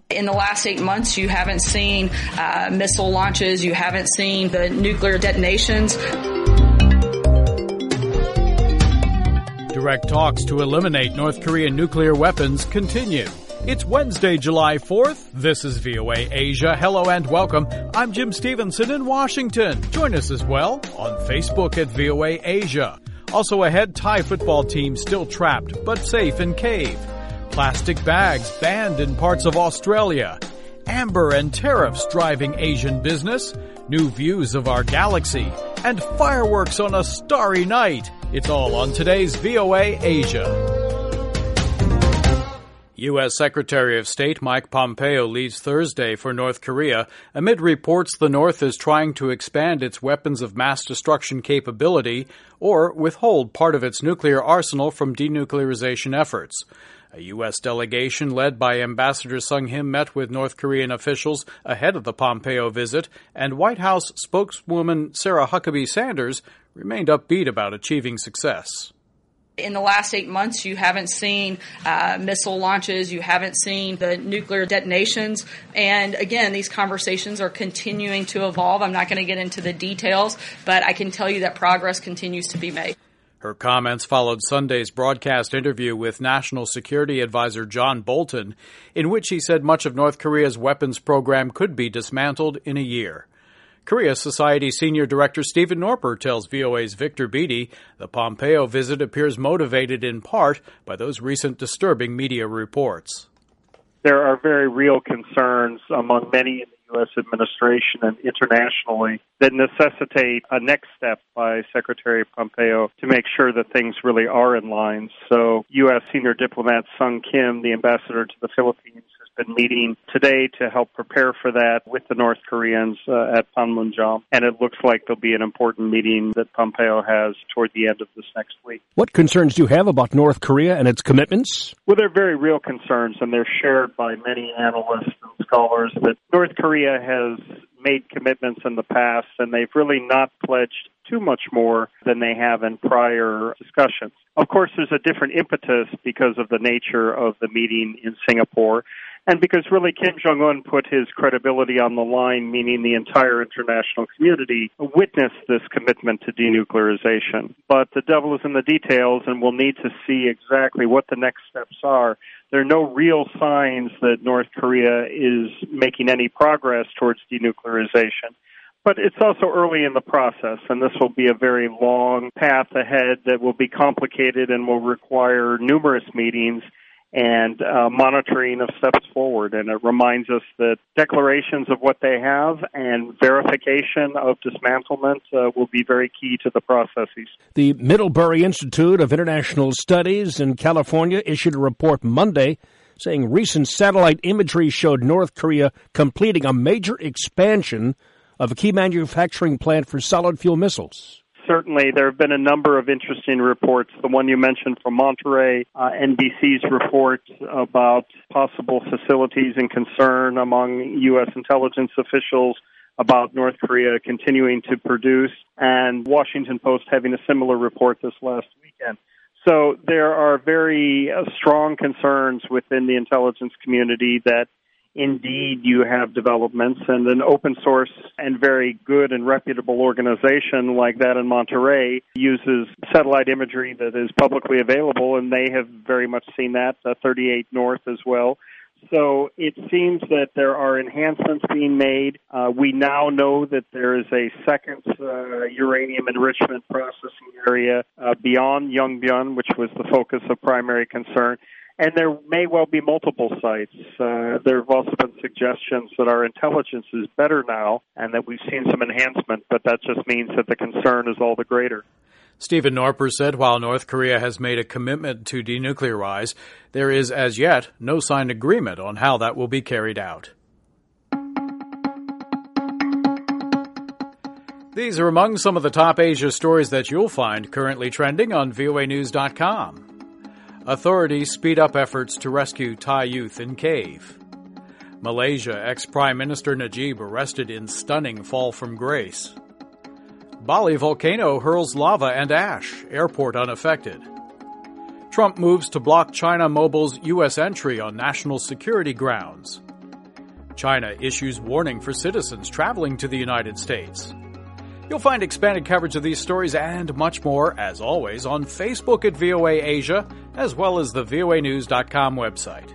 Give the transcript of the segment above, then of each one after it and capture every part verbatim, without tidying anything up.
In the last eight months, you haven't seen uh, missile launches, you haven't seen the nuclear detonations. Direct talks to eliminate North Korean nuclear weapons continue. It's Wednesday, July fourth. This is V O A Asia. Hello and welcome. I'm Jim Stevenson in Washington. Join us as well on Facebook at V O A Asia. Also ahead, Thai football team still trapped but safe in cave. Plastic bags banned in parts of Australia. Amber and tariffs driving Asian business. New views of our galaxy. And fireworks on a starry night. It's all on today's V O A Asia. U S. Secretary of State Mike Pompeo leaves Thursday for North Korea amid reports the North is trying to expand its weapons of mass destruction capability or withhold part of its nuclear arsenal from denuclearization efforts. A U S delegation led by Ambassador Sung Kim met with North Korean officials ahead of the Pompeo visit, and White House spokeswoman Sarah Huckabee Sanders remained upbeat about achieving success. In the last eight months, you haven't seen uh, missile launches, you haven't seen the nuclear detonations, and again, these conversations are continuing to evolve. I'm not going to get into the details, but I can tell you that progress continues to be made. Her comments followed Sunday's broadcast interview with National Security Advisor John Bolton, in which he said much of North Korea's weapons program could be dismantled in a year. Korea Society Senior Director Stephen Norper tells V O A's Victor Beattie the Pompeo visit appears motivated in part by those recent disturbing media reports. There are very real concerns among many in the U S administration and internationally that necessitate a next step by Secretary Pompeo to make sure that things really are in line. So U S senior diplomat Sung Kim, the ambassador to the Philippines, has been meeting today to help prepare for that with the North Koreans uh, at Panmunjom. And it looks like there'll be an important meeting that Pompeo has toward the end of this next week. What concerns do you have about North Korea and its commitments? Well, they're very real concerns, and they're shared by many analysts and scholars that North Korea has made commitments in the past, and they've really not pledged too much more than they have in prior discussions. Of course, there's a different impetus because of the nature of the meeting in Singapore, and because really Kim Jong-un put his credibility on the line, meaning the entire international community witnessed this commitment to denuclearization. But the devil is in the details, and we'll need to see exactly what the next steps are. There are no real signs that North Korea is making any progress towards denuclearization. But it's also early in the process, and this will be a very long path ahead that will be complicated and will require numerous meetings and uh, monitoring of steps forward. And it reminds us that declarations of what they have and verification of dismantlement uh, will be very key to the processes. The Middlebury Institute of International Studies in California issued a report Monday saying recent satellite imagery showed North Korea completing a major expansion of a key manufacturing plant for solid fuel missiles. Certainly, there have been a number of interesting reports. The one you mentioned from Monterey, uh, N B C's report about possible facilities and concern among U S intelligence officials about North Korea continuing to produce, and Washington Post having a similar report this last weekend. So there are very uh, strong concerns within the intelligence community that indeed you have developments, and an open source and very good and reputable organization like that in Monterey uses satellite imagery that is publicly available, and they have very much seen that, uh, thirty-eight North as well. So it seems that there are enhancements being made. Uh, we now know that there is a second uh, uranium enrichment processing area uh, beyond Yongbyon, which was the focus of primary concern. And there may well be multiple sites. Uh, there have also been suggestions that our intelligence is better now and that we've seen some enhancement, but that just means that the concern is all the greater. Stephen Norper said while North Korea has made a commitment to denuclearize, there is as yet no signed agreement on how that will be carried out. These are among some of the top Asia stories that you'll find currently trending on V O A news dot com. Authorities speed up efforts to rescue Thai youth in cave. Malaysia ex-Prime Minister Najib arrested in stunning fall from grace. Bali volcano hurls lava and ash, airport unaffected. Trump moves to block China Mobile's U S entry on national security grounds. China issues warning for citizens traveling to the United States. You'll find expanded coverage of these stories and much more, as always, on Facebook at V O A Asia, as well as the V O A news dot com website.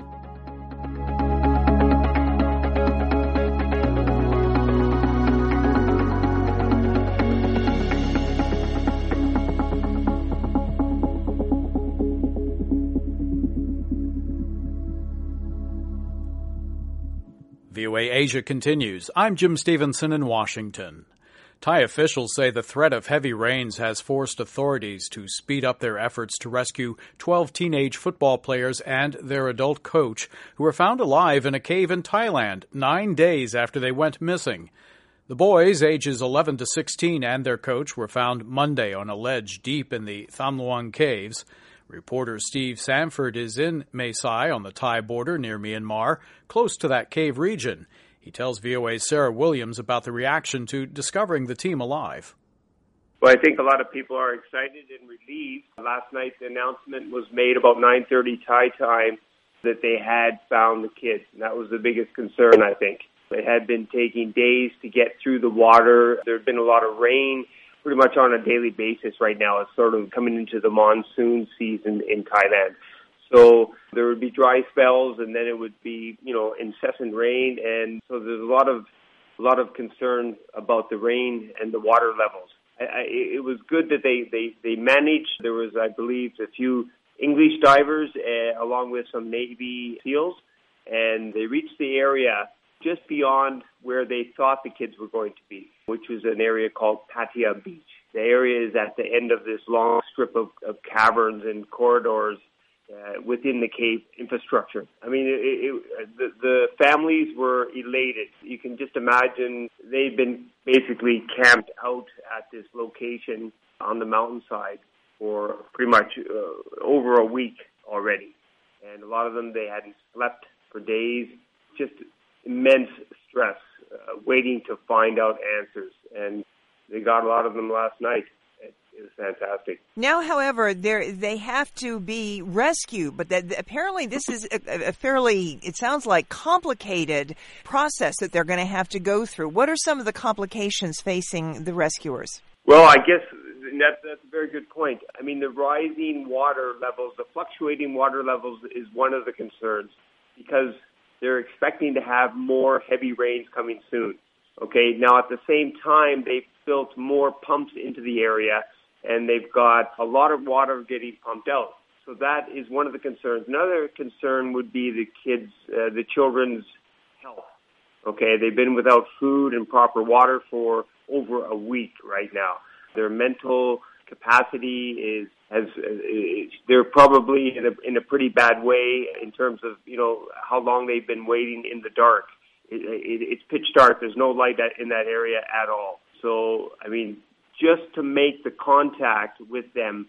V O A Asia continues. I'm Jim Stevenson in Washington. Thai officials say the threat of heavy rains has forced authorities to speed up their efforts to rescue twelve teenage football players and their adult coach who were found alive in a cave in Thailand nine days after they went missing. The boys, ages eleven to sixteen, and their coach were found Monday on a ledge deep in the Tham Luang caves. Reporter Steve Sanford is in Mae Sai on the Thai border near Myanmar, close to that cave region. He tells V O A's Sarah Williams about the reaction to discovering the team alive. Well, I think a lot of people are excited and relieved. Last night, the announcement was made about nine thirty Thai time that they had found the kids. And that was the biggest concern, I think. It had been taking days to get through the water. There had been a lot of rain pretty much on a daily basis right now. It's sort of coming into the monsoon season in Thailand. So there would be dry spells, and then it would be, you know, incessant rain, and so there's a lot of a lot of concern about the rain and the water levels. I, I, it was good that they, they, they managed. There was, I believe, a few English divers uh, along with some Navy SEALs, and they reached the area just beyond where they thought the kids were going to be, which was an area called Pattaya Beach. The area is at the end of this long strip of, of caverns and corridors Uh, within the cave infrastructure. I mean, it, it, the, the families were elated. You can just imagine they've been basically camped out at this location on the mountainside for pretty much uh, over a week already. And a lot of them, they hadn't slept for days. Just immense stress, uh, waiting to find out answers. And they got a lot of them last night. It was fantastic. Now, however, they have to be rescued, but that, apparently this is a, a fairly, it sounds like, complicated process that they're going to have to go through. What are some of the complications facing the rescuers? Well, I guess that, that's a very good point. I mean, the rising water levels, the fluctuating water levels is one of the concerns because they're expecting to have more heavy rains coming soon. Okay, now at the same time, they've built more pumps into the area, and they've got a lot of water getting pumped out. So that is one of the concerns. Another concern would be the kids, uh, the children's health. Okay, they've been without food and proper water for over a week right now. Their mental capacity is has is, they're probably in a, in a pretty bad way in terms of, you know, how long they've been waiting in the dark. It, it, it's pitch dark. There's no light in that area at all. So, I mean, just to make the contact with them,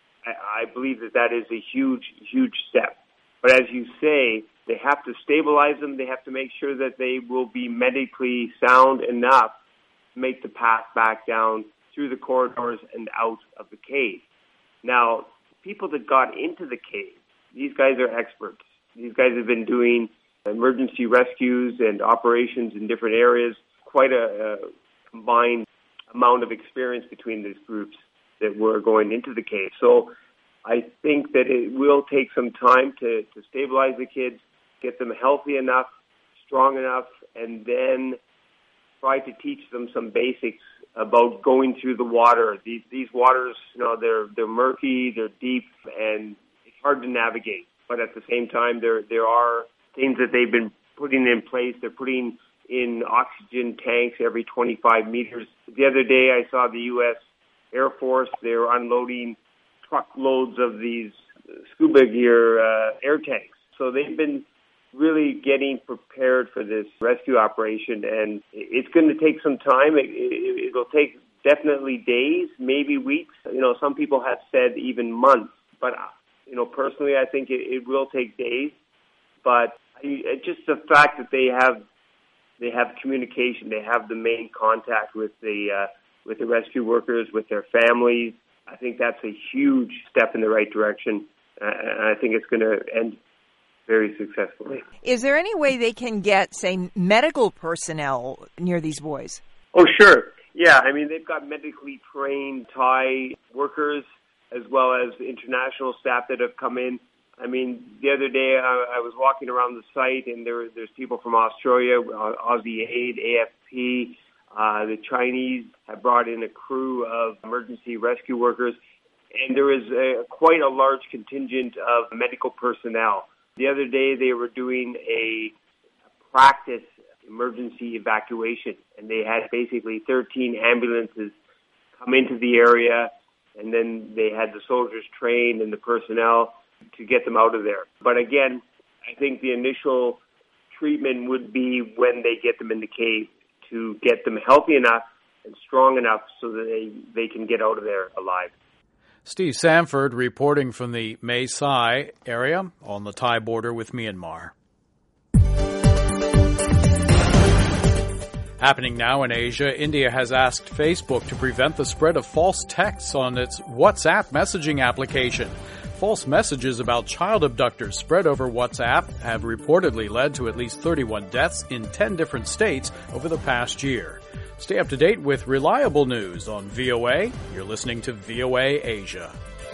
I, I believe that that is a huge, huge step. But as you say, they have to stabilize them. They have to make sure that they will be medically sound enough to make the path back down through the corridors and out of the cave. Now, people that got into the cave, these guys are experts. These guys have been doing emergency rescues and operations in different areas, quite a, a combined amount of experience between these groups that were going into the cave. So I think that it will take some time to, to stabilize the kids, get them healthy enough, strong enough, and then try to teach them some basics about going through the water. These these waters, you know, they're they're murky, they're deep, and it's hard to navigate. But at the same time, there there are things that they've been putting in place. They're putting in oxygen tanks every twenty-five meters. The other day, I saw the U S Air Force. They were unloading truckloads of these scuba gear uh, air tanks. So they've been really getting prepared for this rescue operation, and it's going to take some time. It, it, it'll take definitely days, maybe weeks. You know, some people have said even months. But, you know, personally, I think it, it will take days. But I, just the fact that they have they have communication, they have the main contact with the uh, with the rescue workers, with their families. I think that's a huge step in the right direction, uh, and I think it's going to end very successfully. Is there any way they can get, say, medical personnel near these buoys? Oh, sure. Yeah, I mean, they've got medically trained Thai workers as well as international staff that have come in. I mean, the other day I, I was walking around the site, and there there's people from Australia, Aussie Aid, A F P. Uh, the Chinese have brought in a crew of emergency rescue workers, and there is a, quite a large contingent of medical personnel. The other day they were doing a practice emergency evacuation, and they had basically thirteen ambulances come into the area, and then they had the soldiers trained and the personnel to get them out of there. But again, I think the initial treatment would be when they get them in the cave to get them healthy enough and strong enough so that they, they can get out of there alive. Steve Sanford reporting from the Mae Sai area on the Thai border with Myanmar. Happening now in Asia, India has asked Facebook to prevent the spread of false texts on its WhatsApp messaging application. False messages about child abductors spread over WhatsApp have reportedly led to at least thirty-one deaths in ten different states over the past year. Stay up to date with reliable news on V O A. You're listening to V O A Asia.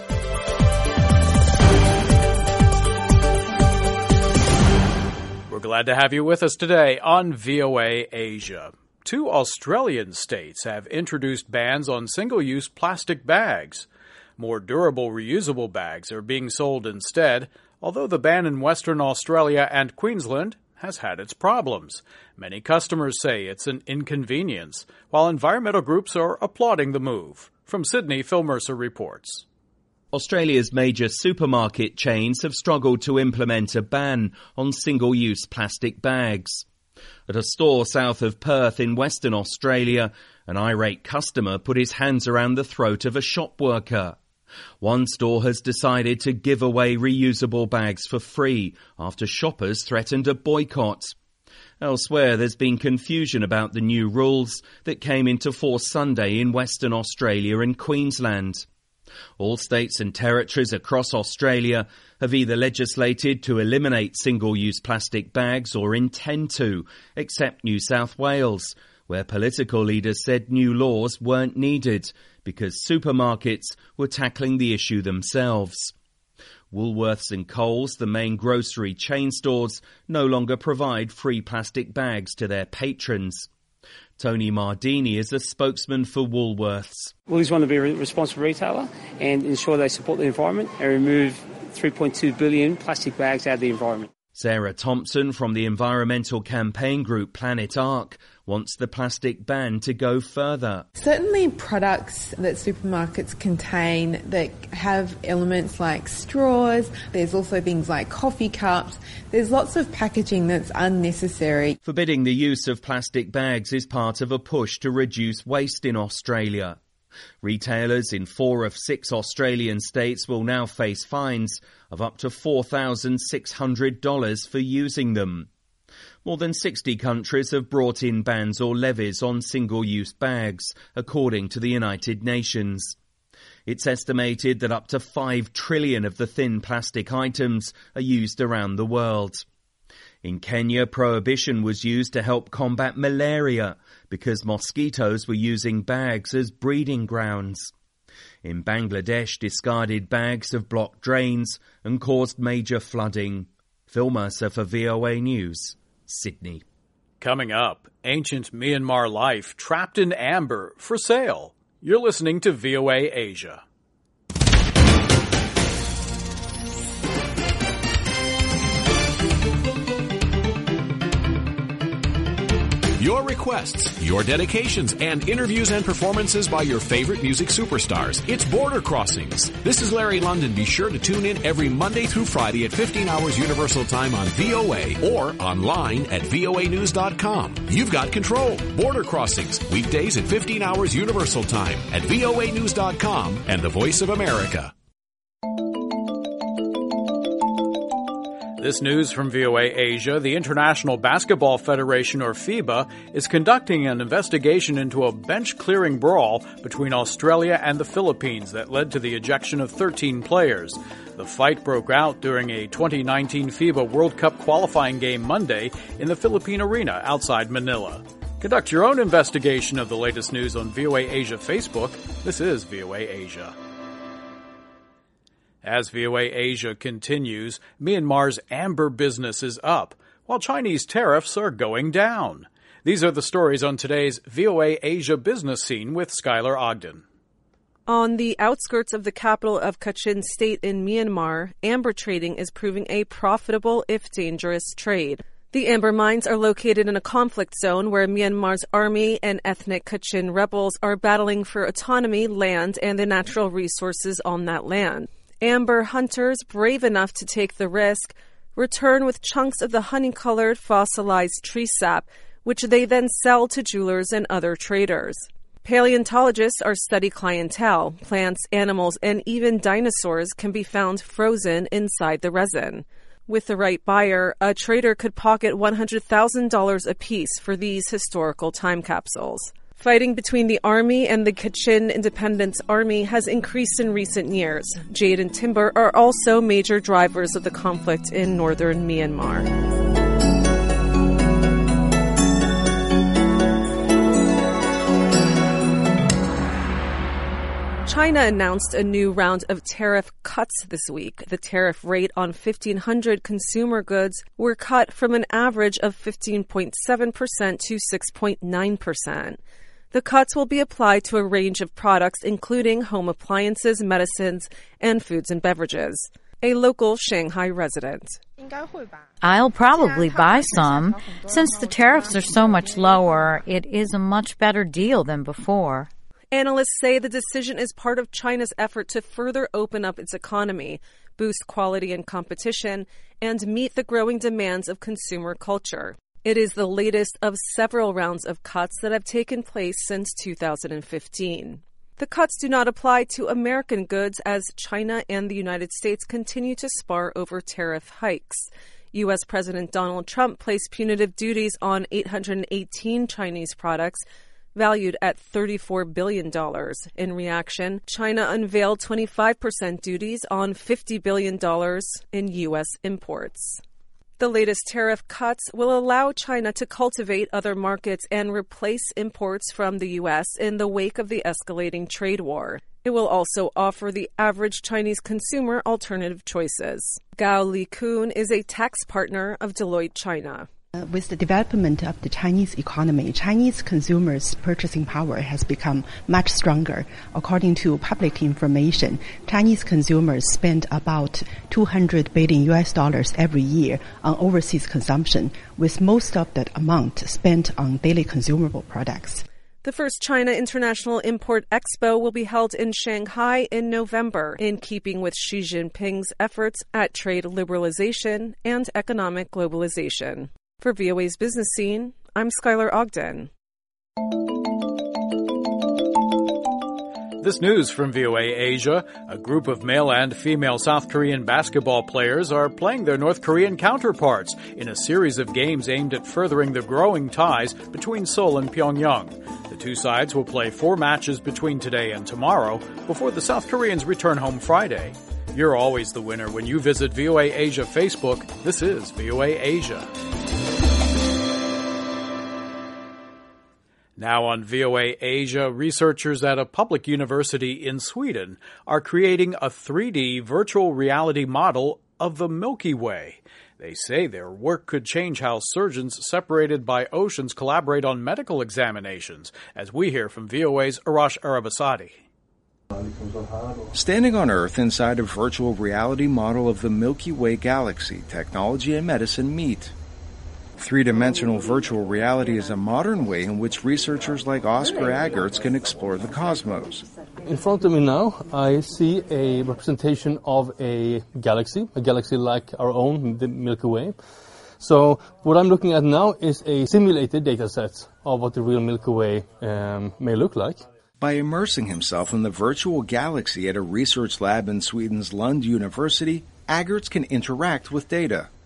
We're glad to have you with us today on V O A Asia. Two Australian states have introduced bans on single-use plastic bags. More durable, reusable bags are being sold instead, although the ban in Western Australia and Queensland has had its problems. Many customers say it's an inconvenience, while environmental groups are applauding the move. From Sydney, Phil Mercer reports. Australia's major supermarket chains have struggled to implement a ban on single-use plastic bags. At a store south of Perth in Western Australia, an irate customer put his hands around the throat of a shop worker. One store has decided to give away reusable bags for free after shoppers threatened a boycott. Elsewhere, there's been confusion about the new rules that came into force Sunday in Western Australia and Queensland. All states and territories across Australia have either legislated to eliminate single-use plastic bags or intend to, except New South Wales, where political leaders said new laws weren't needed because supermarkets were tackling the issue themselves. Woolworths and Coles, the main grocery chain stores, no longer provide free plastic bags to their patrons. Tony Mardini is a spokesman for Woolworths. Woolies want to be a responsible retailer and ensure they support the environment and remove three point two billion plastic bags out of the environment. Sarah Thompson from the environmental campaign group Planet Ark wants the plastic ban to go further. Certainly products that supermarkets contain that have elements like straws, there's also things like coffee cups, there's lots of packaging that's unnecessary. Forbidding the use of plastic bags is part of a push to reduce waste in Australia. Retailers in four of six Australian states will now face fines of up to four thousand six hundred dollars for using them. More than sixty countries have brought in bans or levies on single-use bags, according to the United Nations. It's estimated that up to five trillion of the thin plastic items are used around the world. In Kenya, prohibition was used to help combat malaria because mosquitoes were using bags as breeding grounds. In Bangladesh, discarded bags have blocked drains and caused major flooding. Phil Mercer for V O A News, Sydney. Coming up, ancient Myanmar life trapped in amber for sale. You're listening to V O A Asia. Your requests, your dedications, and interviews and performances by your favorite music superstars. It's Border Crossings. This is Larry London. Be sure to tune in every Monday through Friday at fifteen hours Universal Time on V O A or online at V O A news dot com. You've got control. Border Crossings, weekdays at fifteen hours Universal Time at V O A news dot com and the Voice of America. This news from V O A Asia. The International Basketball Federation, or FIBA, is conducting an investigation into a bench-clearing brawl between Australia and the Philippines that led to the ejection of thirteen players. The fight broke out during a twenty nineteen FIBA World Cup qualifying game Monday in the Philippine Arena outside Manila. Conduct your own investigation of the latest news on V O A Asia Facebook. This is V O A Asia. As V O A Asia continues, Myanmar's amber business is up, while Chinese tariffs are going down. These are the stories on today's V O A Asia Business Scene with Skylar Ogden. On the outskirts of the capital of Kachin State in Myanmar, amber trading is proving a profitable, if dangerous, trade. The amber mines are located in a conflict zone where Myanmar's army and ethnic Kachin rebels are battling for autonomy, land, and the natural resources on that land. Amber hunters, brave enough to take the risk, return with chunks of the honey-colored fossilized tree sap, which they then sell to jewelers and other traders. Paleontologists are study clientele. Plants, animals, and even dinosaurs can be found frozen inside the resin. With the right buyer, a trader could pocket one hundred thousand dollars apiece for these historical time capsules. Fighting between the army and the Kachin Independence Army has increased in recent years. Jade and timber are also major drivers of the conflict in northern Myanmar. China announced a new round of tariff cuts this week. The tariff rate on fifteen hundred consumer goods were cut from an average of fifteen point seven percent to six point nine percent. The cuts will be applied to a range of products, including home appliances, medicines, and foods and beverages. A local Shanghai resident. I'll probably buy some. Since the tariffs are so much lower, it is a much better deal than before. Analysts say the decision is part of China's effort to further open up its economy, boost quality and competition, and meet the growing demands of consumer culture. It is the latest of several rounds of cuts that have taken place since two thousand fifteen. The cuts do not apply to American goods as China and the United States continue to spar over tariff hikes. U S. President Donald Trump placed punitive duties on eight hundred eighteen Chinese products valued at thirty-four billion dollars. In reaction, China unveiled twenty-five percent duties on fifty billion dollars in U S imports. The latest tariff cuts will allow China to cultivate other markets and replace imports from the U S in the wake of the escalating trade war. It will also offer the average Chinese consumer alternative choices. Gao Li-kun is a tax partner of Deloitte China. Uh, with the development of the Chinese economy, Chinese consumers' purchasing power has become much stronger. According to public information, Chinese consumers spend about two hundred billion U S dollars every year on overseas consumption, with most of that amount spent on daily consumable products. The first China International Import Expo will be held in Shanghai in November, in keeping with Xi Jinping's efforts at trade liberalization and economic globalization. For V O A's Business Scene, I'm Skylar Ogden. This news from V O A Asia. A group of male and female South Korean basketball players are playing their North Korean counterparts in a series of games aimed at furthering the growing ties between Seoul and Pyongyang. The two sides will play four matches between today and tomorrow before the South Koreans return home Friday. You're always the winner when you visit V O A Asia Facebook. This is V O A Asia. Now on V O A Asia, researchers at a public university in Sweden are creating a three D virtual reality model of the Milky Way. They say their work could change how surgeons separated by oceans collaborate on medical examinations, as we hear from V O A's Arash Arabasadi. Standing on Earth inside a virtual reality model of the Milky Way galaxy, technology and medicine meet. Three-dimensional virtual reality is a modern way in which researchers like Oscar Agertz can explore the cosmos. In front of me now, I see a representation of a galaxy, a galaxy like our own, the Milky Way. So what I'm looking at now is a simulated data set of what the real Milky Way um, may look like. By immersing himself in the virtual galaxy at a research lab in Sweden's Lund University, Agertz can interact with data.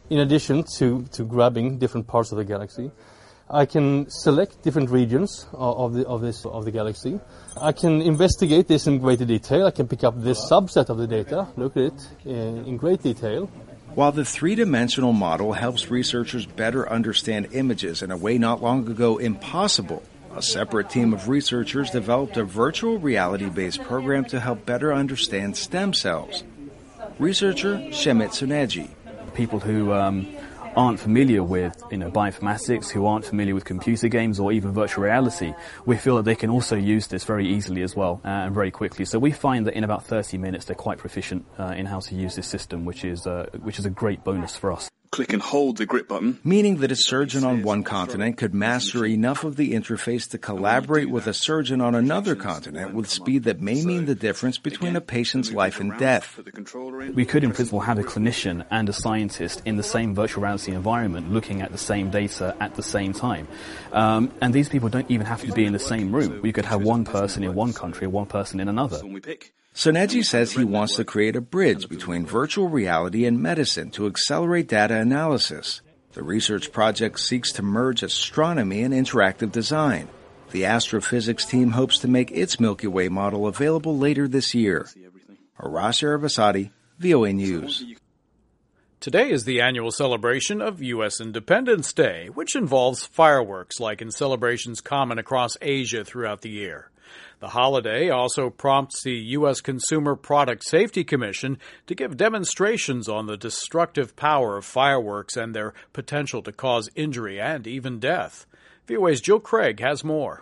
In addition to, to grabbing different parts of the galaxy, I can select different regions of the of this of the galaxy. I can investigate this in greater detail. I can pick up this subset of the data, look at it in, in great detail. While the three-dimensional model helps researchers better understand images in a way not long ago impossible, a separate team of researchers developed a virtual reality-based program to help better understand stem cells. Researcher Shemit Suneji. People who um, aren't familiar with, you know, bioinformatics, who aren't familiar with computer games or even virtual reality, we feel that they can also use this very easily as well uh, and very quickly. So we find that in about thirty minutes they're quite proficient uh, in how to use this system, which is uh, which is a great bonus for us. Click and hold the grip button. Meaning that a surgeon on one continent could master enough of the interface to collaborate with a surgeon on another continent with speed that may mean the difference between a patient's life and death. We could, in principle, have a clinician and a scientist in the same virtual reality environment looking at the same data at the same time. Um, and these people don't even have to be in the same room. We could have one person in one country and one person in another. Suneji says he wants to create a bridge between virtual reality and medicine to accelerate data analysis. The research project seeks to merge astronomy and interactive design. The astrophysics team hopes to make its Milky Way model available later this year. Arash Arabasadi, V O A News. Today is the annual celebration of U S Independence Day, which involves fireworks like in celebrations common across Asia throughout the year. The holiday also prompts the U S Consumer Product Safety Commission to give demonstrations on the destructive power of fireworks and their potential to cause injury and even death. V O A's Jill Craig has more.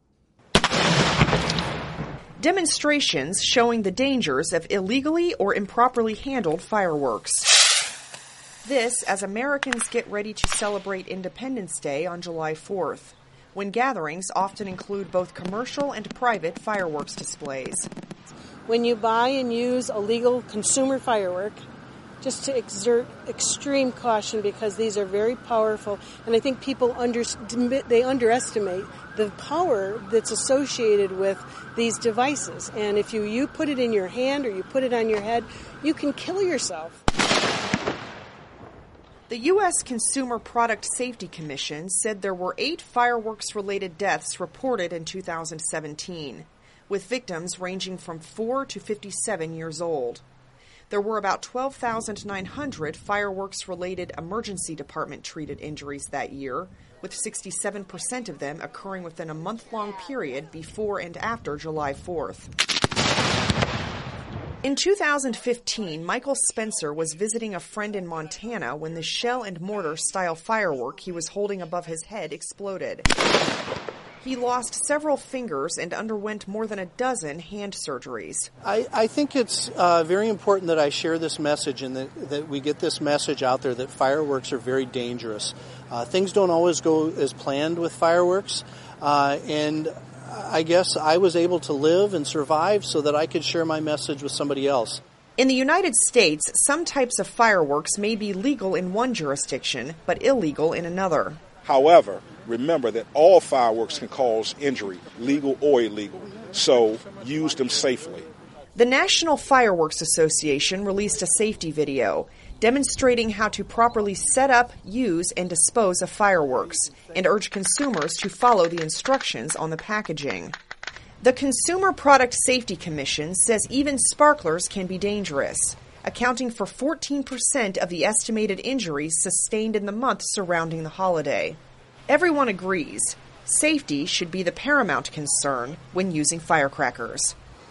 Demonstrations showing the dangers of illegally or improperly handled fireworks. This as Americans get ready to celebrate Independence Day on July fourth, when gatherings often include both commercial and private fireworks displays. When you buy and use a legal consumer firework, just to exert extreme caution because these are very powerful, and I think people under, they underestimate the power that's associated with these devices. And if you, you put it in your hand or you put it on your head, you can kill yourself. The U S Consumer Product Safety Commission said there were eight fireworks-related deaths reported in two thousand seventeen, with victims ranging from four to fifty-seven years old. There were about twelve thousand nine hundred fireworks-related emergency department-treated injuries that year, with sixty-seven percent of them occurring within a month-long period before and after July fourth. In two thousand fifteen, Michael Spencer was visiting a friend in Montana when the shell and mortar style firework he was holding above his head exploded. He lost several fingers and underwent more than a dozen hand surgeries. I, I think it's uh, very important that I share this message and that, that we get this message out there that fireworks are very dangerous. Uh, things don't always go as planned with fireworks, uh, and I guess I was able to live and survive so that I could share my message with somebody else. In the United States, some types of fireworks may be legal in one jurisdiction, but illegal in another. However, remember that all fireworks can cause injury, legal or illegal, so use them safely. The National Fireworks Association released a safety video demonstrating how to properly set up, use, and dispose of fireworks, and urge consumers to follow the instructions on the packaging. The Consumer Product Safety Commission says even sparklers can be dangerous, accounting for fourteen percent of the estimated injuries sustained in the month surrounding the holiday. Everyone agrees safety should be the paramount concern when using firecrackers.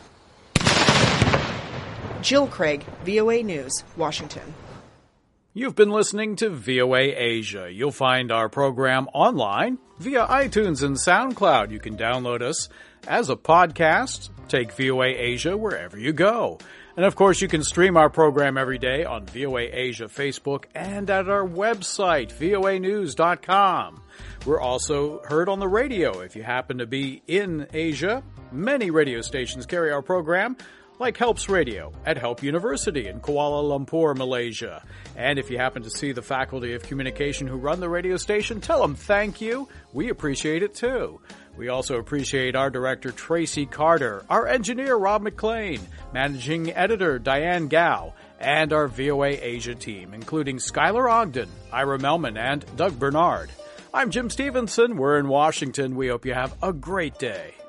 Jill Craig, V O A News, Washington. You've been listening to V O A Asia. You'll find our program online via iTunes and SoundCloud. You can download us as a podcast. Take V O A Asia wherever you go. And of course, you can stream our program every day on V O A Asia Facebook and at our website, V O A news dot com. We're also heard on the radio if you happen to be in Asia. Many radio stations carry our program, like Helps Radio at Help University in Kuala Lumpur, Malaysia. And if you happen to see the Faculty of Communication who run the radio station, tell them thank you. We appreciate it too. We also appreciate our director, Tracy Carter, our engineer, Rob McLean, managing editor, Diane Gao, and our V O A Asia team, including Skylar Ogden, Ira Melman, and Doug Bernard. I'm Jim Stevenson. We're in Washington. We hope you have a great day.